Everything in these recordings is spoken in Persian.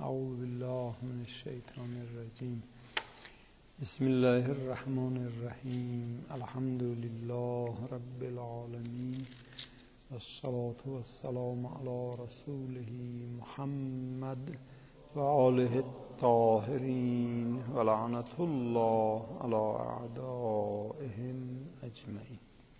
اعوذ بالله من الشیطان الرجیم. بسم الله الرحمن الرحیم. الحمد لله رب العالمین والصلاة والسلام علی رسوله محمد و آله الطاهرین و لعنة الله علی اعدائهم اجمعین.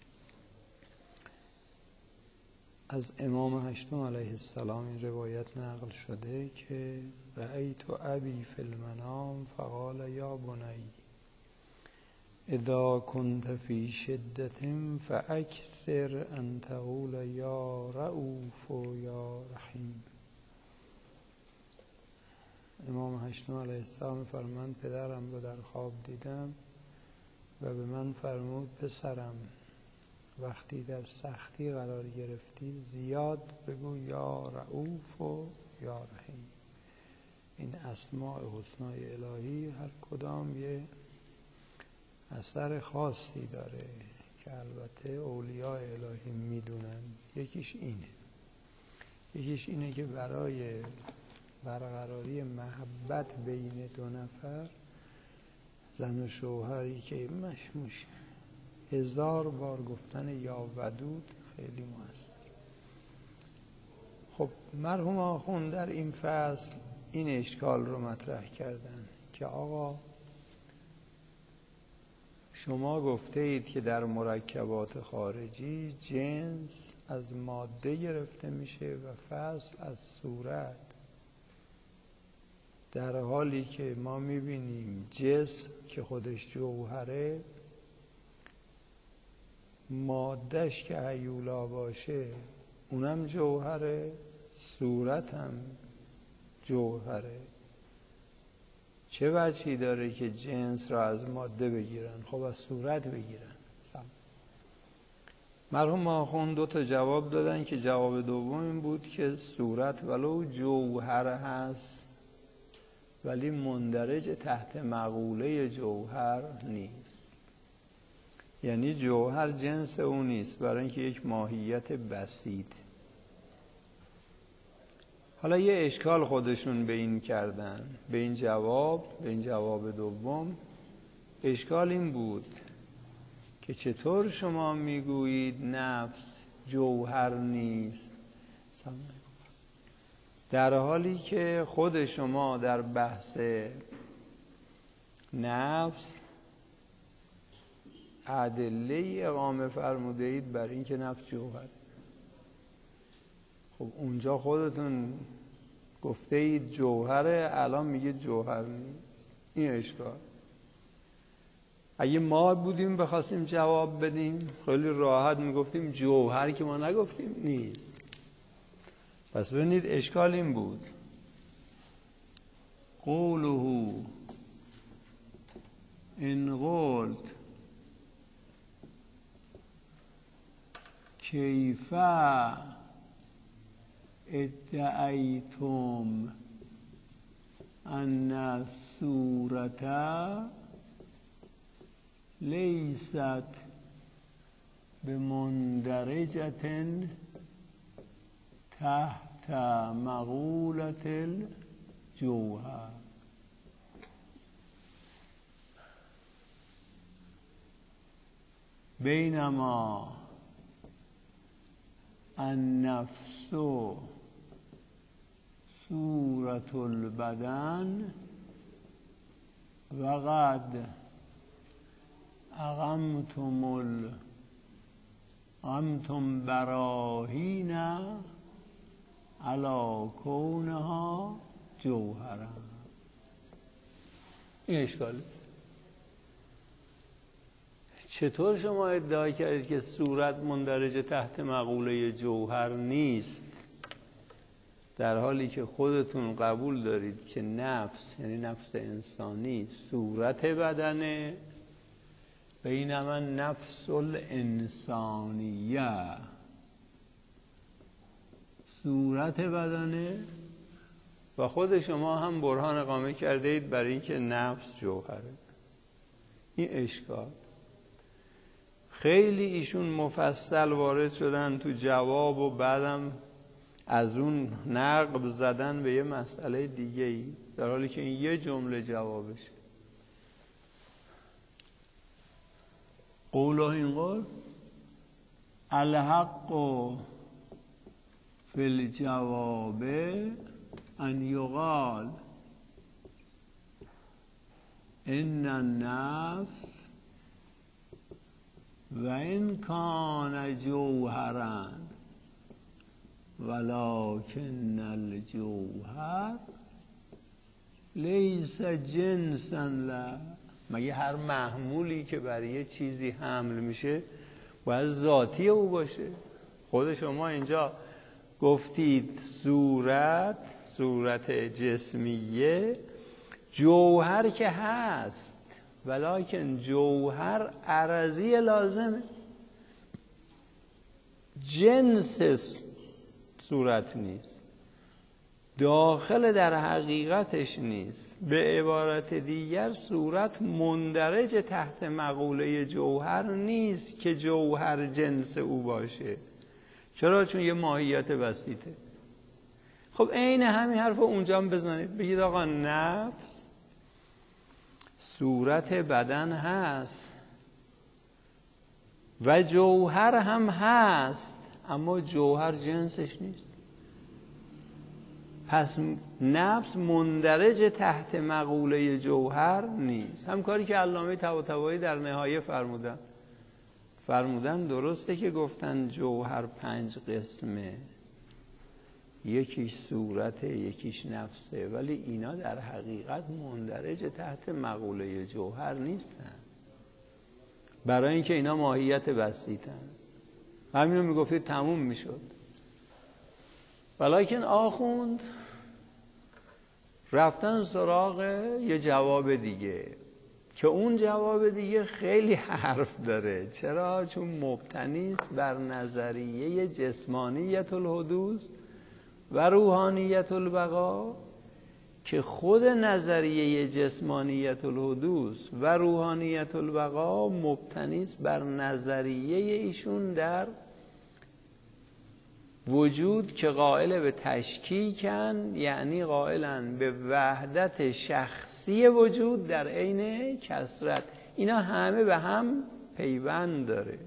از امام هشتم علیه السلام این روایت نقل شده که رأیت ابی فی المنام فقال یا بنی اذا كنت فی شدة فاکثر ان تقول یا رؤوف و یا رحیم. امام هشتم علیه السلام فرمود پدرم رو در خواب دیدم و به من فرمود پسرم وقتی در سختی قرار گرفتی زیاد بگو یا رؤوف و یا رحیم. این اسماء حسنای الهی هر کدام یه اثر خاصی داره که البته اولیاء الهی میدونن. یکیش اینه که برای برقراری محبت بین دو نفر، زن و شوهری که مشموشه، 1000 بار گفتن یا ودود خیلی موثر. خب مرحوم آخوند در این فصل این اشکال رو مطرح کردن که آقا شما گفته اید که در مرکبات خارجی جنس از ماده گرفته میشه و فصل از صورت، در حالی که ما میبینیم جسم که خودش جوهره، مادهش که هیولا باشه اونم جوهره، صورت هم جوهره. چه وجهی داره که جنس را از ماده بگیرن؟ خب از صورت بگیرن. مرحوم آخوند 2 تا جواب دادن که جواب دوم این بود که صورت ولو جوهر هست ولی مندرج تحت مقوله جوهر نیست. یعنی جوهر جنس اون نیست، برای اینکه یک ماهیت بسیط. حالا یه اشکال خودشون به این کردن، به این جواب دوم. اشکال این بود که چطور شما میگویید نفس جوهر نیست، در حالی که خود شما در بحث نفس ادله اقامه فرموده اید بر این که نفس جوهر. خب اونجا خودتون گفته اید جوهره، الان میگه جوهر نیست. این اشکال. اگه ما بودیم بخواستیم جواب بدیم خیلی راحت میگفتیم جوهر، که ما نگفتیم نیست. پس ببینید اشکال این بود قوله ان قلت کیف ادعیتم ان الصورت لیست بمندرجة تحت مقولة الجوهر. بینما النفس صورة البدن وقد اقمتم براهین علی کونها جوهرا. این اشکاله. چطور شما ادعا کردید که صورت مندرج تحت مقوله جوهر نیست، در حالی که خودتون قبول دارید که نفس، یعنی نفس انسانی، صورت بدنه؟ بینما نفس الانسانیه صورت بدنه و خود شما هم برهان اقامه کرده اید برای اینکه نفس جوهره. این اشکال. خیلی ایشون مفصل وارد شدن تو جواب و بعدم از اون نقب زدن به یه مسئله دیگه‌ای، در حالی که این یه جمله جوابشه. قوله این قول الحق فی الجواب ان یقال ان النفس و ان کان جوهرا ولکن الجوهر لیس جنسا له. مگه هر محمولی که برای یه چیزی حمل میشه باید ذاتی او باشه؟ خود شما اینجا گفتید صورت جسمیه، جوهر که هست، ولکن جوهر عرضی لازمه، جنس صورت نیست، داخل در حقیقتش نیست. به عبارت دیگر صورت مندرج تحت مقوله جوهر نیست که جوهر جنس او باشه. چرا؟ چون یه ماهیت بسیطه. خب عین همین حرف اونجا هم بزنید، بگید آقا نفس صورت بدن هست و جوهر هم هست، اما جوهر جنسش نیست. پس نفس مندرج تحت مقوله جوهر نیست. هم کاری که علامه طباطبایی در نهایه فرمودن درسته که گفتن جوهر 5 قسمه، یکیش صورته، یکیش نفسه، ولی اینا در حقیقت مندرج تحت مقوله جوهر نیستن، برای اینکه اینا ماهیت بسیطن. همین رو میگفتید تموم میشد. ولیکن آخوند رفتن سراغ یه جواب دیگه که اون جواب دیگه خیلی حرف داره. چرا؟ چون مبتنی است بر نظریه جسمانیت الحدوث و روحانیت البقا، که خود نظریه جسمانیت الحدوث و روحانیت البقا مبتنی است بر نظریه ایشون در وجود که قائل به تشکیکن، یعنی قائلن به وحدت شخصی وجود در عین کثرت. اینا همه به هم پیوند داره.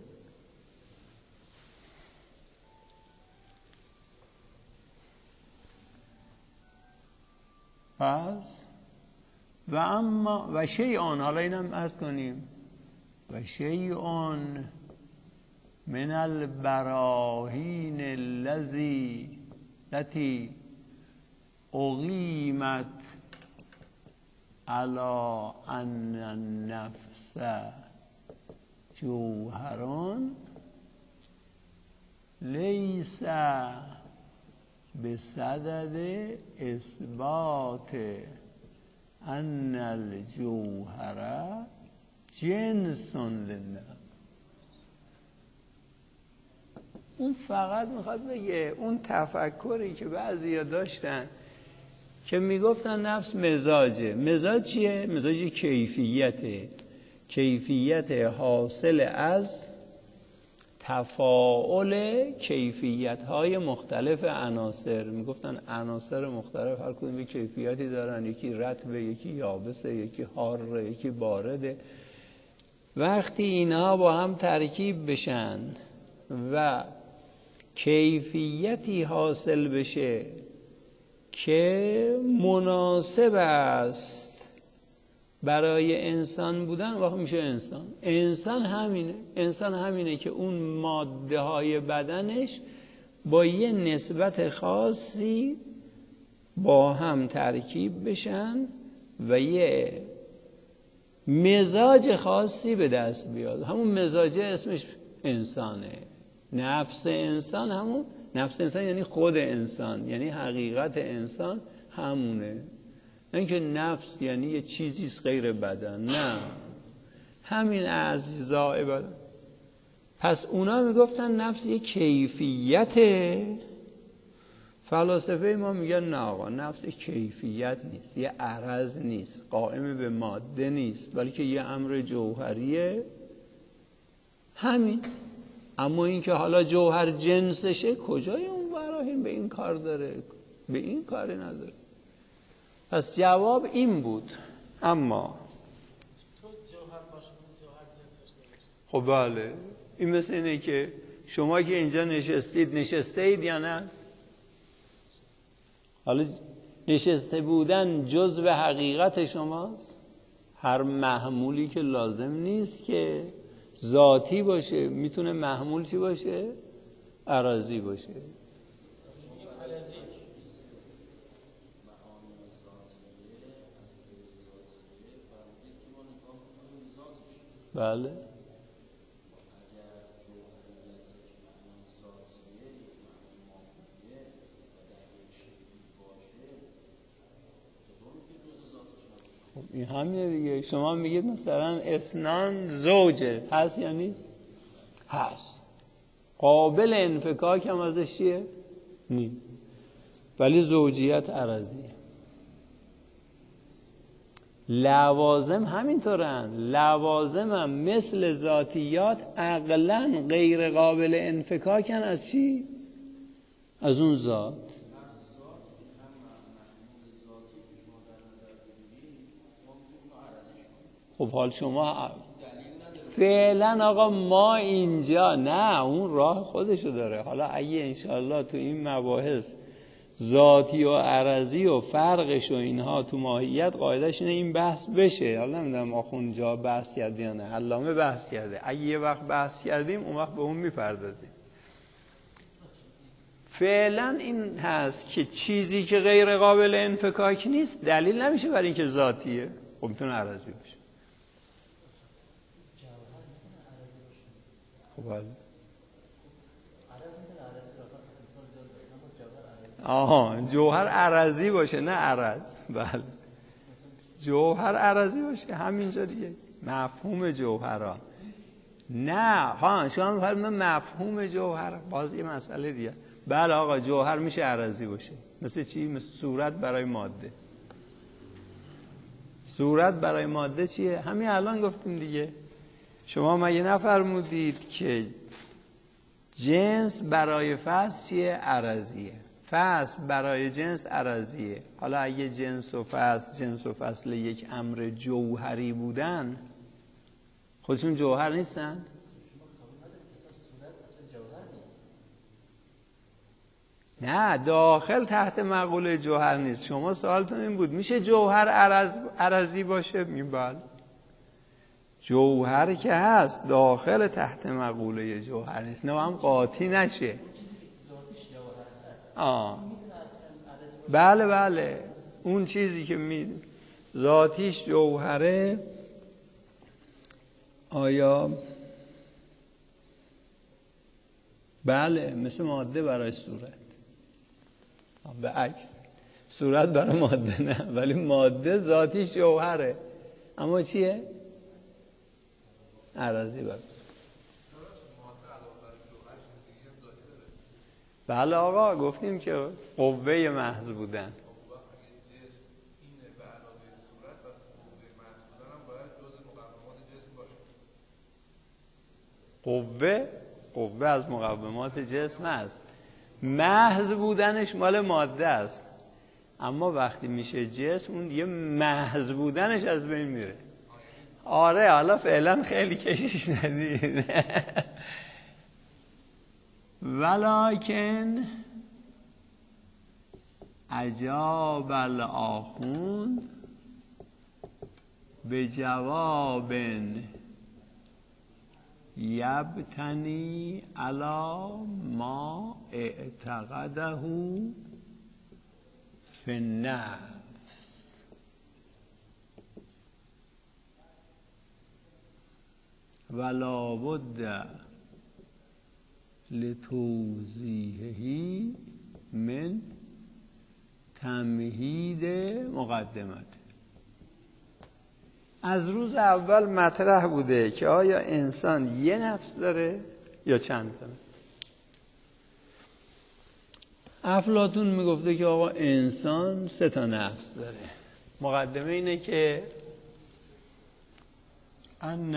پس و شیئان، حالا اینم عرض کنیم، و شیئان من البراهین التي اقیمت علی ان النفس جوهران لیس بصدد اثبات ان الجوهر جنس للنفس. اون فقط میخواد بگه اون تفکری که بعضیا داشتن که میگفتن نفس مزاجه. مزاج چیه؟ مزاج کیفیته، کیفیت حاصل از تفاعل کیفیت‌های مختلف عناصر. میگفتن عناصر مختلف هر کدوم یک کیفیتی دارن، یکی رطبه، یکی یابسه، یکی حاره، یکی بارده. وقتی اینها با هم ترکیب بشن و کیفیتی حاصل بشه که مناسب است برای انسان بودن، واقع میشه انسان. انسان همینه که اون ماده های بدنش با یه نسبت خاصی با هم ترکیب بشن و یه مزاج خاصی به دست بیاد. همون مزاج اسمش انسانه. نفس انسان یعنی خود انسان، یعنی حقیقت انسان همونه. نه اینکه نفس یعنی یه چیزیست غیر بدن، نه، همین اجزای بدن. پس اونا میگفتن نفس یه کیفیته. فلاسفه ما میگن نه آقا، نفس کیفیت نیست، یه عرض نیست، قائم به ماده نیست، بلکه یه امر جوهریه. همین. اما اینکه حالا جوهر جنسشه، کجای اون براهین این به این کار داره، به این کاری نداره. پس جواب این بود. اما تو جوهر باشه، جوهر جنسش نمیشه. خب بله، این مثل اینه که شما که اینجا نشسته اید یا نه؟ حالا نشسته بودن جزء حقیقت شماست. هر محمولی که لازم نیست که ذاتی باشه، میتونه محمول چی باشه؟ عرضی باشه. بله این همینه دیگه. شما میگید مثلا اثنان زوجه، هست یا نیست؟ هست. قابل انفکاک هم ازش چیه؟ نیست. ولی زوجیت عرضیه. لوازم همینطورن. لوازم هم مثل ذاتیات عقلاً غیر قابل انفکاکن از چی؟ از اون ذات. خب حال شما فعلا آقا ما اینجا نه، اون راه خودشو داره. حالا اگه انشالله تو این مباحث ذاتی و عرضی و فرقش و اینها تو ماهیت قاعدش اینه این بحث بشه. حالا نمیدونم آخوند جا بحث کرده یا نه، علامه بحث کرده. اگه یه وقت بحث کردیم اون وقت به اون میپردازیم. فعلا این هست که چیزی که غیر قابل انفکاک نیست دلیل نمیشه برای اینکه ذاتیه. خب میتونه عرضی باشه. خب بله. آها، جوهر عرضی باشه نه عرض. بله، جوهر عرضی باشه همینجا دیگه. مفهوم جوهرها نه ها، شما می‌فرمایید مفهوم جوهر باز یه مسئله دیگه. بله آقا، جوهر میشه عرضی باشه. مثل چی؟ مثل صورت برای ماده. صورت برای ماده چیه؟ همین الان گفتیم دیگه. شما مگه نفرمودید که جنس برای فصل چیه؟ عرضیه. فصل برای جنس عرضیه. حالا اگه جنس و فصل یک امر جوهری بودن، خودشون جوهر نیستن؟ نه، داخل تحت مقوله جوهر نیست. شما سوالتون این بود میشه جوهر عرضی باشه؟ بله، جوهر که هست داخل تحت مقوله جوهر نیست، نه هم قاطی نشه. بله اون چیزی که ذاتیش جوهره، آیا بله مثل ماده برای صورت، به عکس صورت برای ماده نه، ولی ماده ذاتیش جوهره اما چیه؟ عرضی برای. بله آقا، گفتیم که قوه محض بودن. قوه از مقومات جسم است. محض بودنش مال ماده است، اما وقتی میشه جسم اون دیگه محض بودنش از بین میره. آره، حالا فعلا خیلی کشیش ندید. ولکن اجاب الآخوند به جواب یبتنی علی ما اعتقده فی النفس. ولا بد لتوضیحه من تمهید مقدمت. از روز اول مطرح بوده که آیا انسان یه نفس داره یا چند تا نفس. افلاطون میگفته که آقا انسان 3 تا نفس داره. مقدمه اینه که ان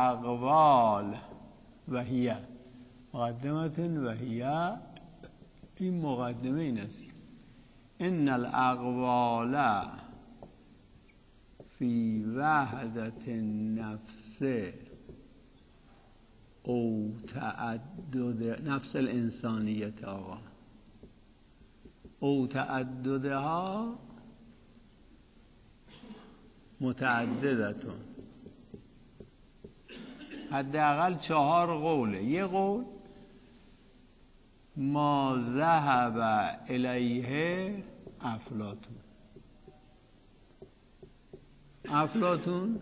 الاقوال و هی مقدمه و هی این مقدمه این است: ان الاقوال فی وحدت النفس او تعدد نفس الانسانیت آقا او تعددها متعددتون، حداقل 4 قوله. یه قول ما ذهب الیه افلاطون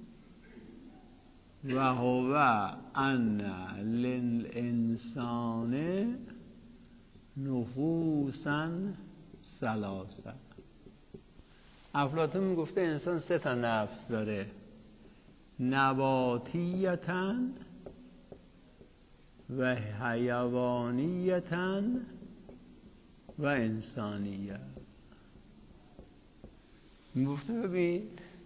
و هو ان للانسان نفوسا 3. افلاطون میگفته انسان 3 نفس داره: نباتیتاً و حیوانیتاً و انسانیه. میگفته ببین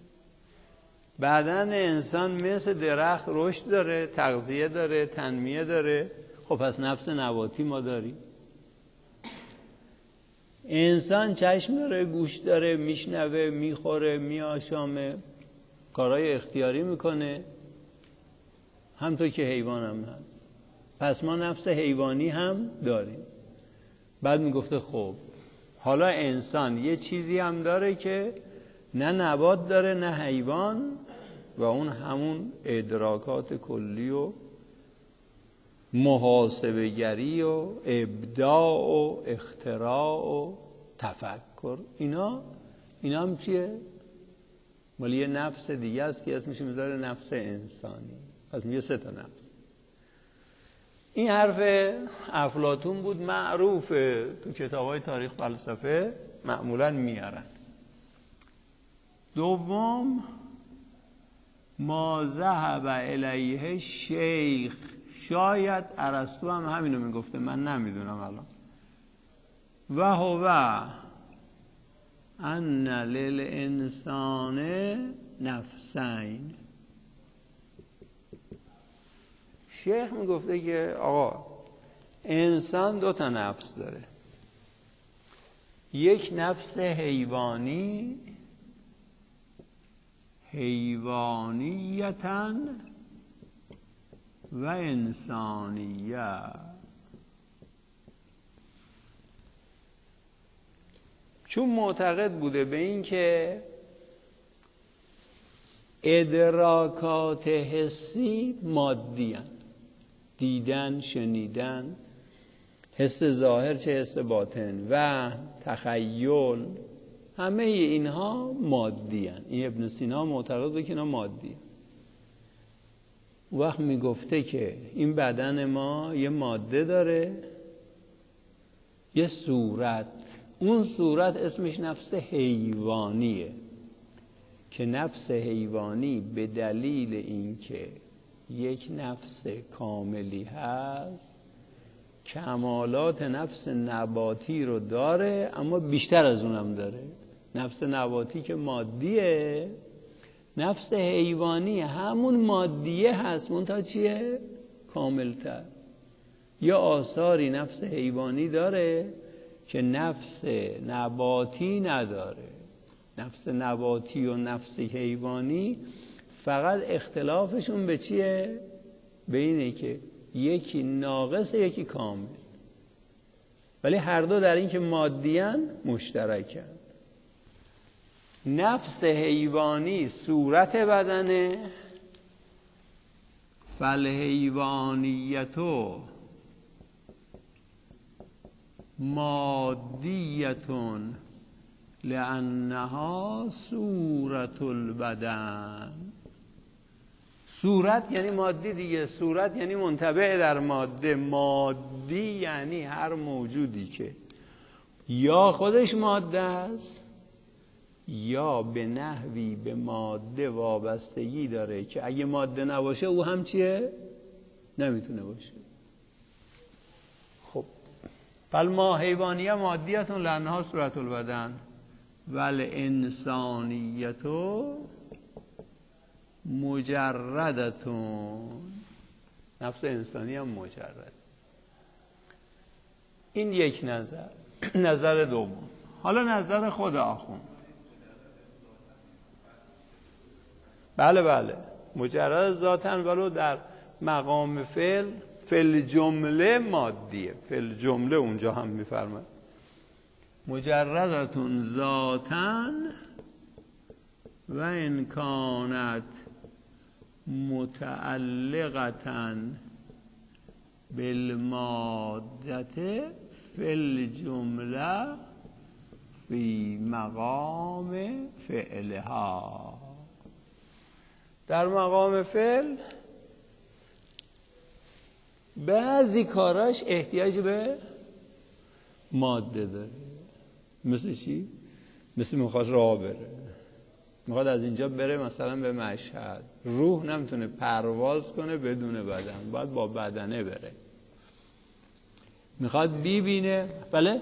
بدن انسان مثل درخت رشد داره، تغذیه داره، تنمیه داره. خب پس نفس نباتی ما داریم. انسان چشم داره، گوش داره، میشنوه، میخوره، میآشامه، کارهای اختیاری میکنه، همطور که حیوان هم هست. پس ما نفس حیوانی هم داریم. بعد میگفته خب حالا انسان یه چیزی هم داره که نه نبات داره نه حیوان، و اون همون ادراکات کلی و محاسبه گری و ابداع و اختراع و تفکر. اینا هم چیه؟ مال یه نفس دیگه است که اسمش میذاره نفس انسانی. پس میگه 3 نفس. این حرف افلاطون بود، معروفه تو کتابای تاریخ فلسفه معمولا میارن. دوم ما ذهب الیه شیخ، شاید ارسطو هم همینو میگفته، من نمیدونم الان. و هو ان للانسان نفسین. شیخ میگفته که آقا انسان 2 نفس داره: یک نفس حیوانیتاً و انسانیه. چون معتقد بوده به این که ادراکات حسی مادی هستند، دیدن، شنیدن، حس ظاهر چه حس باطن و تخیل، همه اینها مادی هستند. این ابن سینا معتقد بود که اینا مادی هستند. وقت میگفته که این بدن ما یه ماده داره، یه صورت، اون صورت اسمش نفس حیوانیه که نفس حیوانی به دلیل اینکه یک نفس کاملی هست کمالات نفس نباتی رو داره، اما بیشتر از اونم داره. نفس نباتی که مادیه، نفس حیوانی همون مادیه هست، منتها چیه؟ کاملتر. یا آثاری نفس حیوانی داره که نفس نباتی نداره. نفس نباتی و نفس حیوانی فقط اختلافشون به چیه؟ به اینه که یکی ناقص یکی کامل، ولی هر دو در این که مادیان مشترکن. نفس حیوانی صورت بدنه، فالحیوانیتو مادیتون لانها صورت البدن. صورت یعنی مادی دیگه، صورت یعنی منطبع در ماده. مادی یعنی هر موجودی که یا خودش ماده است یا به نحوی به ماده وابستگی داره که اگه ماده نباشه او هم چیه؟ نمیتونه باشه. خب فالما حیوانیه مادیتون لانها صورت البدن والانسانیتو مجردتون. نفس انسانی هم مجرد. این یک نظر. نظر دوم، حالا نظر خود آخوند. بله مجرد ذاتن، ولو در مقام فعل جمله مادیه. فعل جمله اونجا هم میفرماید مجردتون ذاتن و ان کانت متعلقتن بالمادت فعل جمله فی مقام فعلها. در مقام فعل بعضی کاراش احتیاج به ماده داره. مثل چی؟ مثل میخواد راه بره، میخواد از اینجا بره مثلا به مشهد. روح نمیتونه پرواز کنه بدون بدن، باید با بدنه بره. میخواد ببینه. بله؟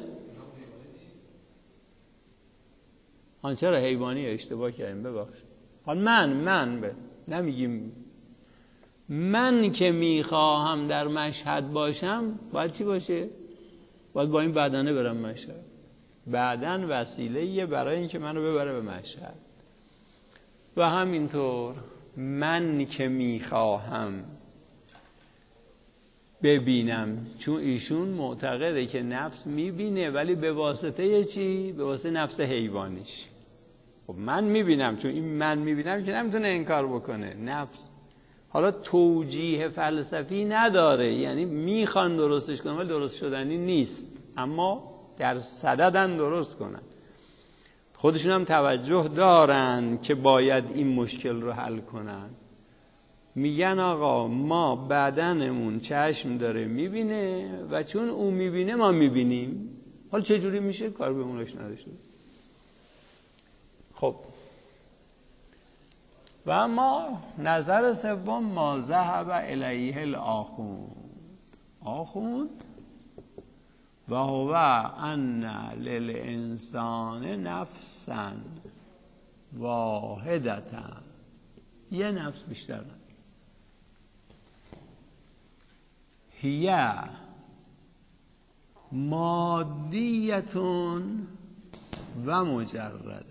چرا حیوانی اشتباه کردیم، ببخش. من نمیگیم من که میخواهم در مشهد باشم باید چی باشه؟ باید با این بدنه برم مشهد. بدن وسیله‌ایه برای اینکه منو ببره به مشهد. و همینطور من که میخواهم ببینم، چون ایشون معتقده که نفس میبینه ولی به واسطه چی؟ به واسطه نفس حیوانیش. خب من میبینم، چون این من میبینم که نمیتونه انکار بکنه نفس. حالا توجیه فلسفی نداره، یعنی میخوان درستش کنن ولی درست شدنی نیست، اما در صددن درست کنن. خودشون هم توجه دارن که باید این مشکل رو حل کنن. میگن آقا ما بدنمون چشم داره میبینه و چون اون میبینه ما میبینیم. حالا چجوری میشه؟ کار به اونش نداشته. خب و اما نظر سوم ما ذهب الیه الاخوند و هو ان للانسان نفسا واحدتا، یه نفس بیشتر نه، هی مادیتون و مجرده.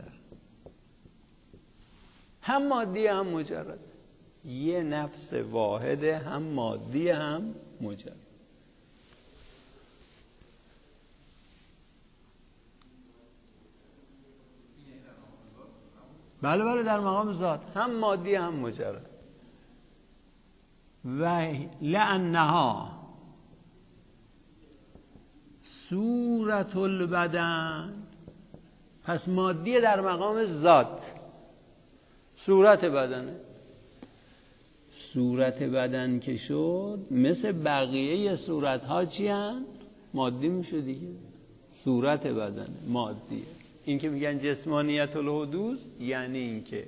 هم مادی هم مجرد. یه نفس واحده، هم مادی هم مجرد. بله در مقام ذات هم مادی هم مجرد. و لانها صورت البدن، پس مادی در مقام ذات، صورت بدنه. صورت بدن که شد مثل بقیه صورت ها چی هن؟ مادی میشه دیگه. صورت بدن مادیه. این که میگن جسمانیت الحدوث یعنی این که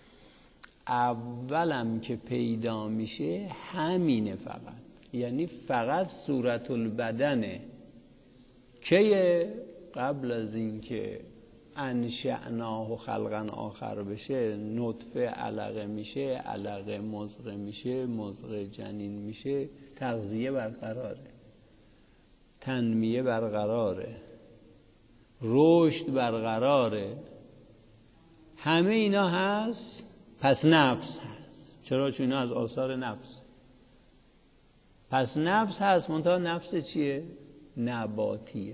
اولم که پیدا میشه همینه فقط، یعنی فقط صورت البدنه. که قبل از این که انشأناه خلقا آخر بشه، نطفه علقه میشه، علقه مضغه میشه، مضغه جنین میشه، تغذیه برقراره، تنمیه برقراره، رشد برقراره، همه اینا هست. پس نفس هست. چرا؟ چون اینا از آثار نفس. پس نفس هست، منتها نفس چیه؟ نباتیه.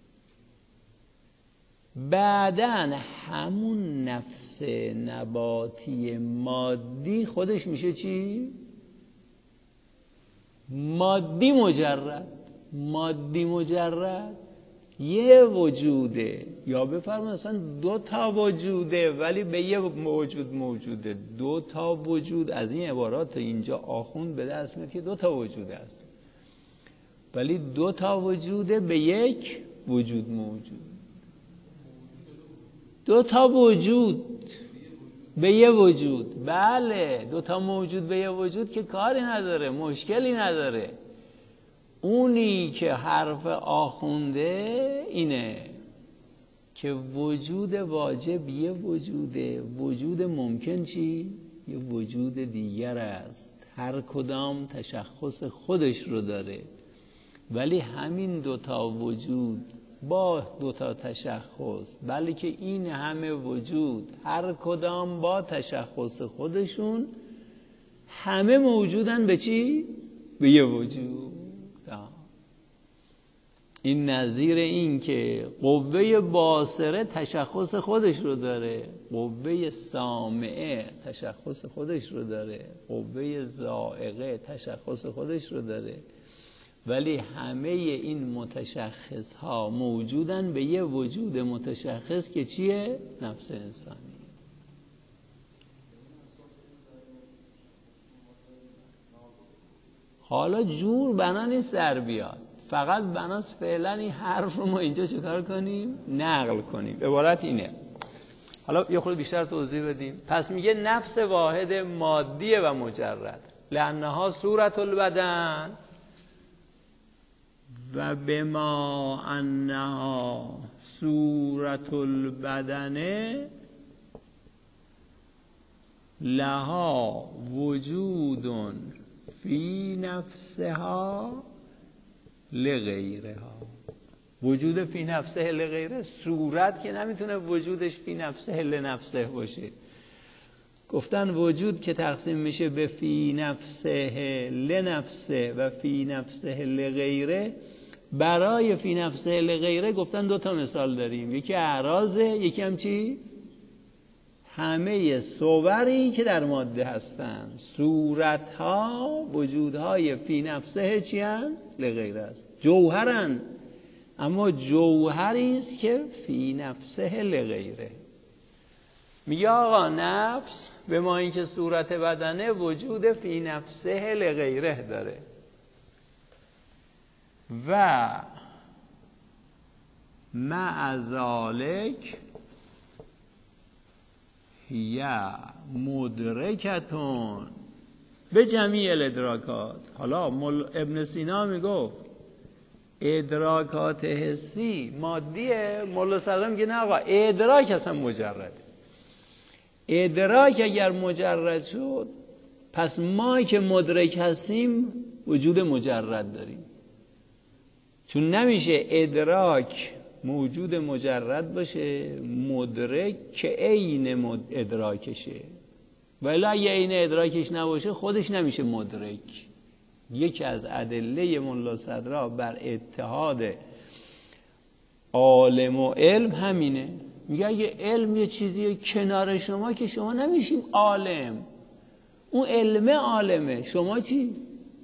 بعدن همون نفس نباتی مادی خودش میشه چی؟ مادی مجرد. مادی مجرد یه وجوده، یا بفرمایید اصلا دو تا وجوده ولی به یه موجود موجوده. دو تا وجود، از این عبارات اینجا آخوند به دست میاد که دو تا وجوده است، ولی دو تا وجوده به یک وجود موجود. دو تا وجود به یه وجود. بله، دو تا موجود به یه وجود که کاری نداره، مشکلی نداره. اونی که حرف آخونده اینه که وجود واجب یه وجوده، وجود ممکن چی؟ یه وجود دیگر است. هر کدام تشخص خودش رو داره. ولی همین دوتا وجود با دوتا تشخص، بلکه این همه وجود هر کدام با تشخص خودشون همه موجودن به چی؟ به یه وجود. این نظیر این که قوه باصره تشخص خودش رو داره، قوه سامعه تشخص خودش رو داره، قوه ذائقه تشخص خودش رو داره، ولی همه این متشخص ها موجودن به یه وجود متشخص که چیه؟ نفس انسانی. حالا جور بنا نیست در بیاد، فقط بناست فعلا این حرف رو ما اینجا چکار کنیم؟ نقل کنیم. عبارت اینه. حالا یه خورده بیشتر توضیح بدیم. پس میگه نفس واحد مادیه و مجرد، لانها صورت البدن و بما انها صورت البدن لها وجود فی نفسها لغیرها. وجود فی نفسه لغیره، صورت که نمیتونه وجودش فی نفسه لنفسه باشه. گفتن وجود که تقسیم میشه به فی نفسه لنفسه و فی نفسه لغیره، برای فی نفسه لغیره گفتن دوتا مثال داریم، یکی اعراضه، یکی هم چی؟ همه صوری که در ماده هستن. صورتها وجودهای فی نفسه چی هن؟ لغیره است. جوهرن، اما جوهری است که فی نفسه لغیره. میگه آقا نفس به ما این که صورت بدنه وجود فی نفسه لغیره داره و مع ذالک یا مدرکتون به جمیع الادراکات. حالا ابن سینا میگفت ادراکات حسی مادیه، مولا صدرم میگه نه آقا ادراک اصلا مجرده. ادراک اگر مجرد شد پس ما که مدرک هستیم وجود مجرد داریم، چون نمیشه ادراک موجود مجرد باشه مدرک که عین ادراکشه، ولی اگه عین ادراکش نباشه خودش نمیشه مدرک. یکی از ادله ملا صدرا بر اتحاد عالم و علم همینه. میگه اگه علم یه چیزیه کنار شما که شما نمیشیم عالم، اون علم عالمه، شما چی؟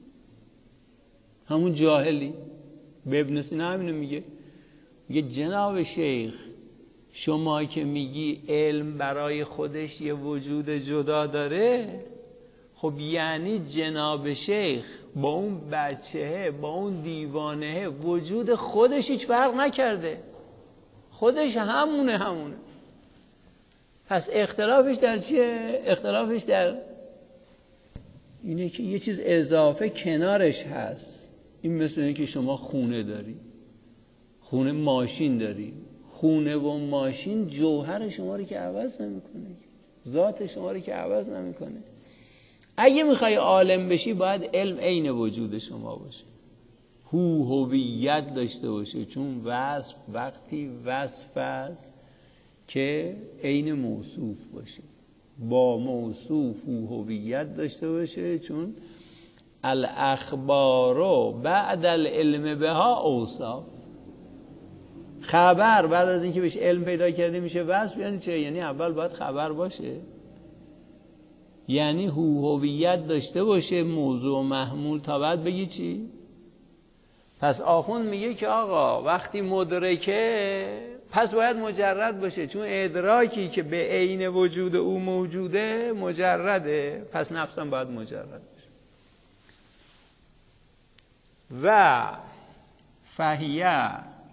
همون جاهلی. به ابن سینا همینو میگه جناب شیخ شما که میگی علم برای خودش یه وجود جدا داره، خب یعنی جناب شیخ با اون بچهه با اون دیوانه وجود خودش هیچ فرق نکرده، خودش همونه. پس اختلافش در چیه؟ اختلافش در اینه که یه چیز اضافه کنارش هست. این مثل اینه که شما خونه داری، خونه ماشین داری، خونه و ماشین جوهر شما رو که عوض نمیکنه، ذات شما رو که عوض نمیکنه. اگه میخوای عالم بشی باید علم عین وجود شما باشه، هویت داشته باشه، چون وصف وقتی وصف است که عین موصوف باشه، با موصوف هویت داشته باشه، چون الاخبار بعد العلم بها اوصاف. خبر بعد از اینکه بهش علم پیدا کرده میشه وصف. یعنی چه؟ یعنی اول باید خبر باشه، یعنی هویت داشته باشه موضوع محمول تا بعد بگی چی؟ پس آخوند میگه که آقا وقتی مدرکه پس باید مجرد باشه، چون ادراکی که به عین وجود او موجوده مجرده، پس نفسم باید مجرد باشه. و فهیه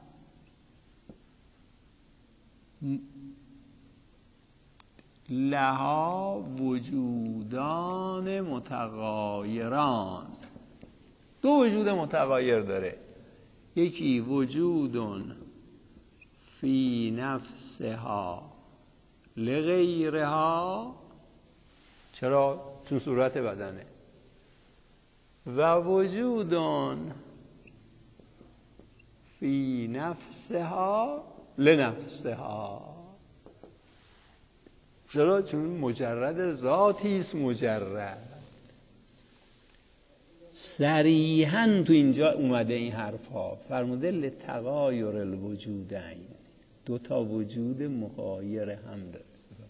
لها وجودان متغایران. دو وجود متغایر داره، یکی وجودون فی نفسها لغیرها، چرا؟ چون صورت بدنه، و وجودون فی نفسها لنفسها. چرا؟ چون مجرد ذاتی است، مجرد. صریحاً تو اینجا اومده این حرف ها، فرموده لتغایر الوجودین، دو تا وجود مغایر هم داره.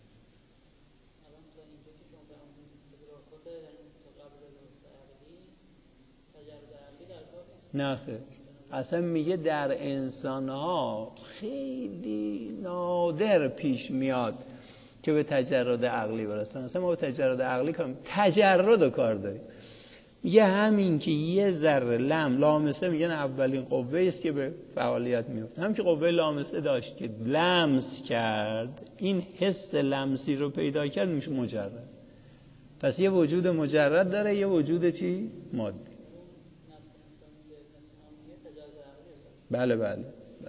نه خیر، اصلا میگه در انسان ها خیلی نادر پیش میاد که به تجرد عقلی برسن. اصلا ما به تجرد عقلی کنیم، تجرد و کار داریم. یه همین که یه ذره لامسه، میگن اولین قوه است که به فعالیت میفته. هم که قوه لامسه داشت که لمس کرد، این حس لمسی رو پیدا کرد، میشه مجرد. پس یه وجود مجرد داره، یه وجود چی؟ مادی. بله.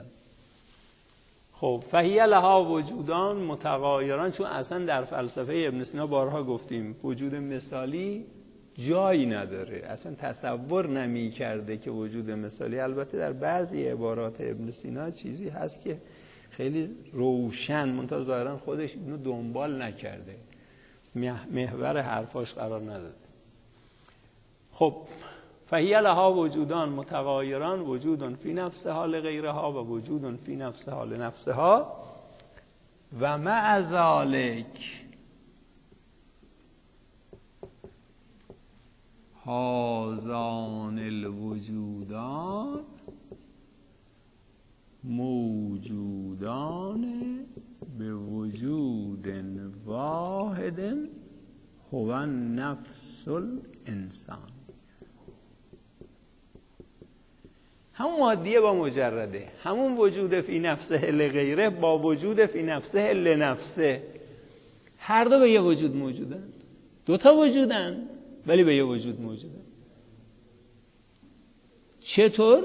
خب فهی لها وجودان متغایران، چون اصلا در فلسفه ابن سینا بارها گفتیم وجود مثالی جایی نداره، اصلا تصور نمی کرده که وجود مثالی. البته در بعضی عبارات ابن سینا چیزی هست که خیلی روشن، منتها ظاهرا خودش اینو دنبال نکرده، محور حرفاش قرار نداده. خب فهی لها وجودان متغایران، وجود فی نفسها لغیرها و وجود فی نفسها لنفسها و مع ذلک هذان الوجودان موجودان به وجود واحد هو نفس الانسان. همون مادیه با مجرده، همون وجود فی نفسه لغیره با وجود فی نفسه لنفسه، هر دو به یه وجود موجودن. دوتا وجودن ولی به یه وجود موجودن. چطور؟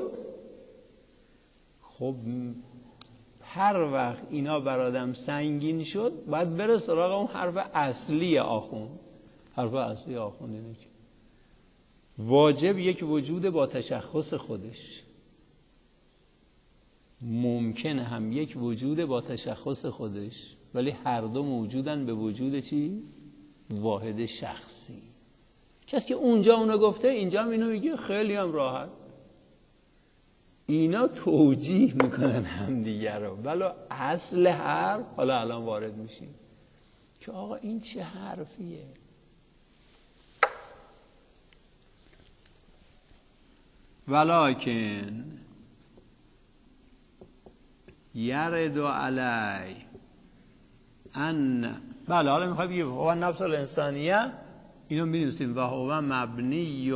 خب هر وقت اینا بر آدم سنگین شد باید بره سراغ اون حرف اصلی آخوند. حرف اصلی آخوند اینه که واجب یک وجود با تشخص خودش، ممکن هم یک وجود با تشخص خودش، ولی هر دو موجودن به وجود چی؟ واحد شخصی. کسی که اونجا اونو گفته اینجا هم اینو میگه، خیلی هم راحت. اینا توجیه میکنن هم دیگر رو، ولی اصل حرف حالا الان وارد میشیم که آقا این چه حرفیه. ولکن یرد علی ان، بله حالا میخوای بگیم هو نفس الانسانیه، اینو می‌نویسیم و هو مبنی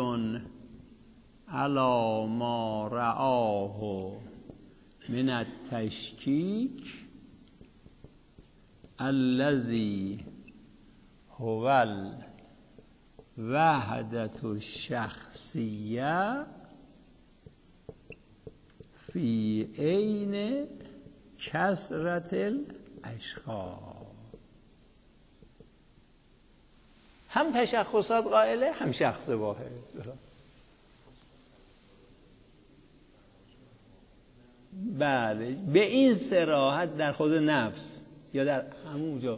علی ما رآه من التشکیک الذی هو الوحدة الشخصیه فی عین کثرت الاشخاص. هم تشخصات قائله، هم شخص واحد. بله به این صراحت در خود نفس یا در همون جا.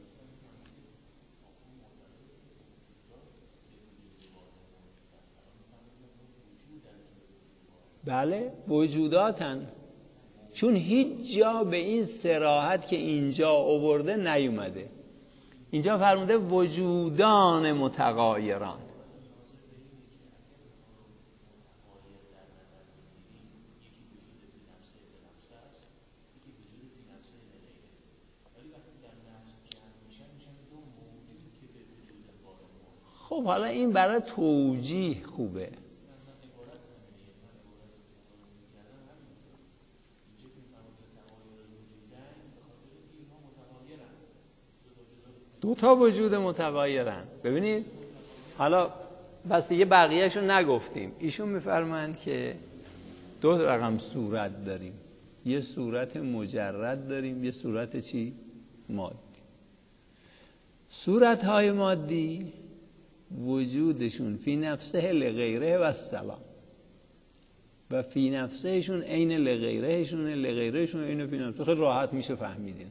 بله وجوداتن، چون هیچ جا به این صراحت که اینجا آورده نیومده. اینجا فرموده وجودان متغایران. خب حالا این برای توجیه خوبه. دو تا وجود متغایرن. ببینید حالا بس دیگه بقیه‌شو نگفتیم. ایشون میفرمایند که دو رقم صورت داریم، یه صورت مجرد داریم، یه صورت چی؟ مادی. صورت‌های مادی وجودشون فی نفسه لغیره و السلام. و فی نفسهشون عین لغیرهشون، لغیرهشون عین فی نفسه. خیلی راحت میشه فهمیدین.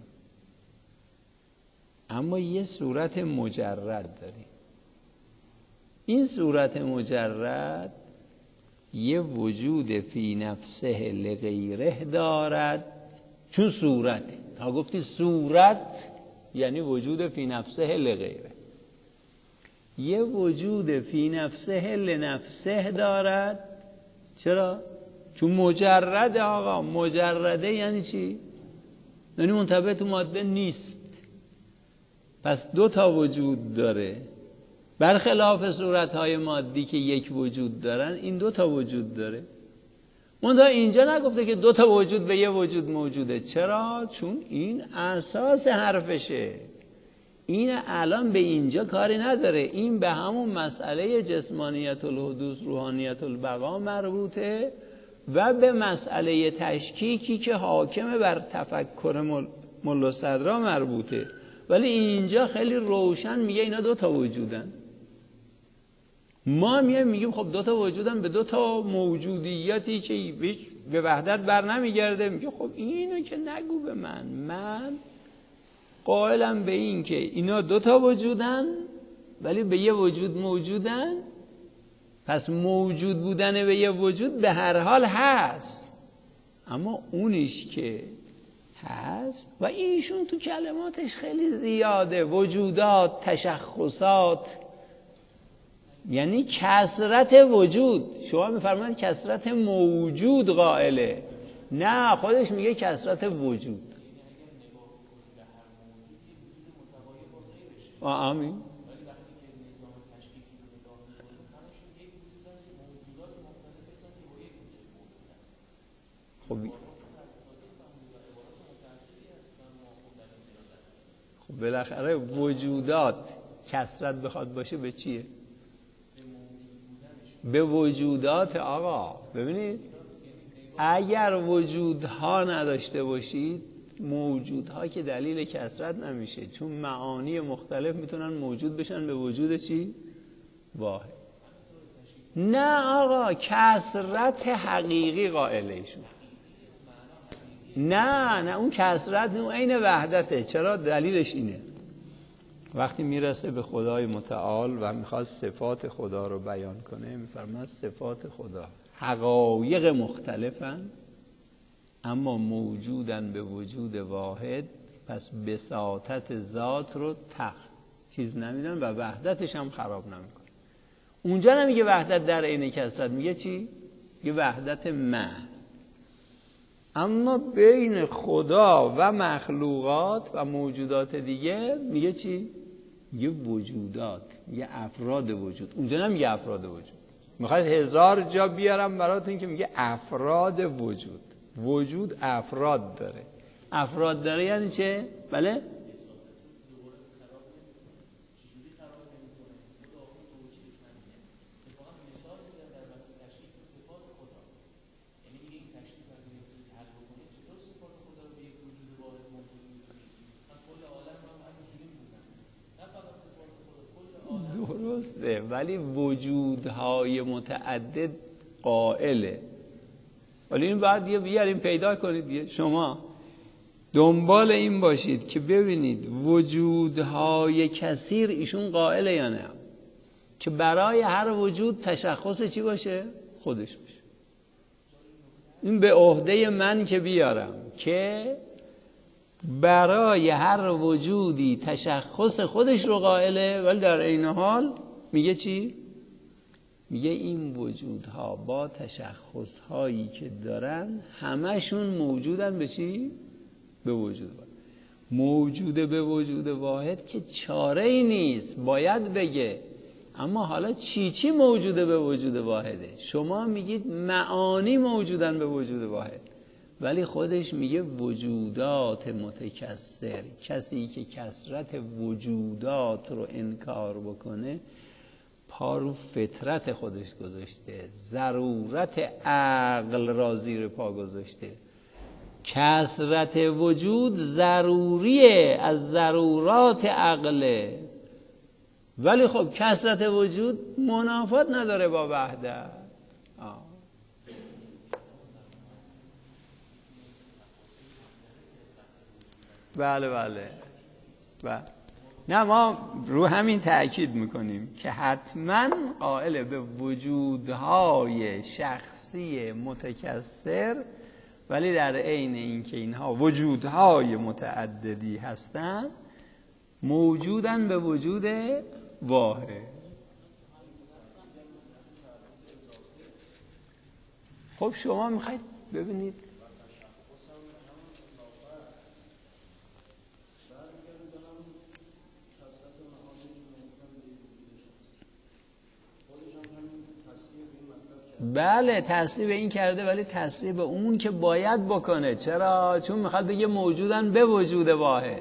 اما یه صورت مجرد داریم. این صورت مجرد یه وجود فی نفسه لغیره دارد، چون صورته. تا گفتی صورت یعنی وجود فی نفسه لغیره. یه وجود فی نفسه لنفسه دارد. چرا؟ چون مجرد. آقا مجرده یعنی چی؟ یعنی منتبه تو ماده نیست. پس دو تا وجود داره، برخلاف صورتهای مادی که یک وجود دارن، این دو تا وجود داره. منتها اینجا نگفته که دو تا وجود به یه وجود موجوده. چرا؟ چون این اساس حرفشه. این الان به اینجا کاری نداره. این به همون مسئله جسمانیت الحدوث روحانیت البقا مربوطه و به مسئله تشکیکی که حاکم بر تفکر ملا صدرا مربوطه. ولی اینجا خیلی روشن میگه اینا دو تا وجودن. ما میگیم خب دو تا وجودن به دو تا موجودیتی که به وحدت بر نمیگرده. میگه خب اینو که نگو به من قائلم به این که اینا دو تا وجودن ولی به یه وجود موجودن. پس موجود بودن به یه وجود به هر حال هست، اما اونیش که هست و ایشون تو کلماتش خیلی زیاده، وجودات، تشخصات، یعنی کثرت وجود. شما میفرمایید کثرت موجود قائله، نه خودش میگه کثرت وجود. آمین. خب بالاخره وجودات کثرت بخواد باشه به چیه؟ به وجودات. آقا ببینید اگر وجودها نداشته باشید موجودها که دلیل کثرت نمیشه، چون معانی مختلف میتونن موجود بشن به وجود چی؟ واحد. نه آقا کثرت حقیقی قائلشون. نه اون کثرت اون عین وحدته. چرا؟ دلیلش اینه وقتی میرسه به خدای متعال و میخواد صفات خدا رو بیان کنه، میفرماد صفات خدا حقایق مختلفن اما موجودن به وجود واحد. پس بساطت ذات رو چیز نمیدن و وحدتش هم خراب نمیکنه. اونجا نمیگه وحدت در عین کثرت، میگه چی؟ میگه وحدت محض. اما بین خدا و مخلوقات و موجودات دیگه میگه چی؟ میگه وجودات، میگه افراد وجود. اونجا نمیگه افراد وجود. میخواید 1000 جا بیارم براتون که میگه افراد وجود. وجود افراد داره. افراد داره یعنی چه؟ بله؟ درسته، ولی وجودهای متعدد قائله. ولی این بعد بیاریم پیدا کنید. شما دنبال این باشید که ببینید وجودهای کثیر ایشون قائله یا نه، که برای هر وجود تشخص چی باشه؟ خودش باشه. این به عهده من که بیارم که برای هر وجودی تشخص خودش رو قائله، ولی در عین حال میگه چی؟ میگه این وجودها با تشخصهایی که دارن همشون موجودن به چی؟ به وجود واحد. موجوده به وجود واحد که چاره ای نیست، باید بگه. اما حالا چی موجوده به وجود واحده؟ شما میگید معانی موجودن به وجود واحد، ولی خودش میگه وجودات متکثر. کسی که کثرت وجودات رو انکار بکنه پا رو فطرت خودش گذاشته، ضرورت عقل را زیر پا گذاشته. کثرت وجود ضروریه، از ضرورات عقله، ولی خب کثرت وجود منافات نداره با وحدت. بله بله. نه ما رو همین تأکید میکنیم که حتما قائل به وجودهای شخصی متکثر، ولی در عین اینکه اینها وجودهای متعددی هستند موجودن به وجود واحد. خب شما میخواید ببینید بله تصریح به این کرده، ولی تصریح به اون که باید بکنه. چرا؟ چون میخواد بگه موجودن به وجود واحد.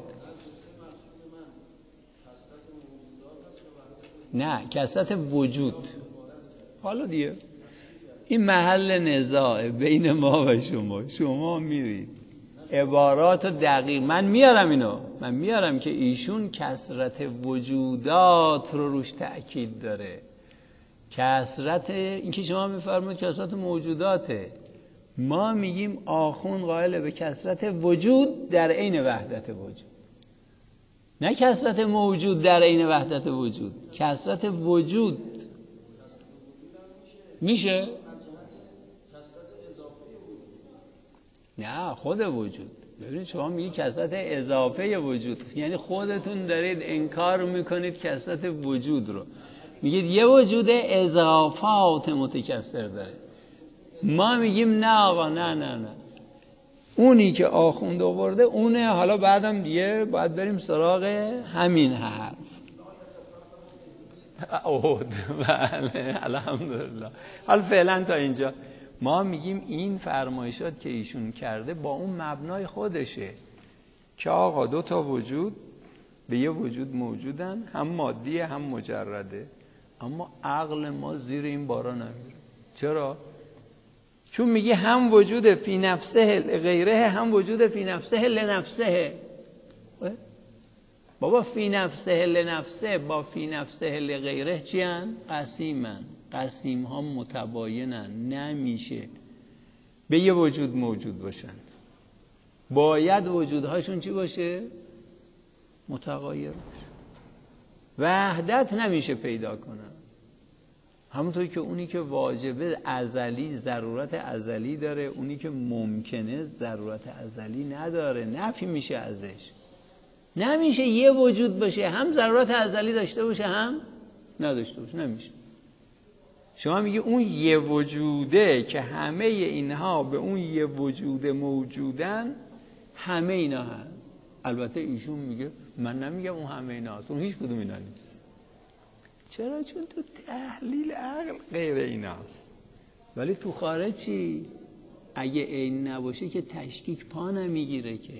نه کثرت وجود. حالا دیگه این محل نزاع بین ما و شما میرید عبارات دقیق. من میارم که ایشون کثرت وجودات رو روش تأکید داره. کثرت این که شما میفرمایید کثرت موجوداته، ما میگیم آخوند قائل به کثرت وجود در عین وحدت وجود، نه کثرت موجود در عین وحدت وجود. کثرت وجود میشه؟ نه خود وجود. ببینید شما میگید کثرت اضافه وجود، یعنی خودتون دارید انکار میکنید کثرت وجود رو، میگید یه وجود اضافات متکثر داره. ما میگیم نه آقا، نه اونی که آخوند آورده اونه. حالا بعدم دیگه باید بریم سراغ همین حرف. بله الحمدلله. حالا فعلا تا اینجا ما میگیم این فرمایشات که ایشون کرده با اون مبنای خودشه که آقا دو تا وجود به یه وجود موجودن، هم مادیه هم مجرده، اما عقل ما زیر این بارا نمیره. چرا؟ چون میگه هم وجود فی نفسه غیره، هم وجود فی نفسه لنفسه. بابا فی نفسه لنفسه با فی نفسه لغیره چی هن؟ قسیمن. قسیم ها متباینن، نمیشه به یه وجود موجود باشن. باید وجودهاشون چی باشه؟ متغایر باشه. وحدت نمیشه پیدا کنن. همونطور که اونی که واجبه ازلی ضرورت ازلی داره، اونی که ممکنه ضرورت ازلی نداره، نفی میشه ازش. نمیشه یه وجود باشه هم ضرورت ازلی داشته باشه هم نداشته باشه، نمیشه. شما میگه اون یه وجوده که همه اینها به اون یه وجود موجودن، همه اینا هست. البته ایشون میگه من نمیگم اون همه اینا هست، اون هیچ کدوم اینا نیست. چرا؟ چون تو تحلیل عقل غیر ایناست. ولی تو خارج چی؟ اگه عین نباشه که تشکیک پا نمیگیره که.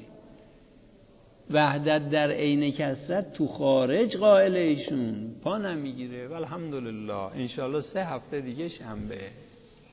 وحدت در عین کثرت تو خارج قائل ایشون پا نمیگیره. والحمدلله. انشالله 3 هفته دیگه شنبه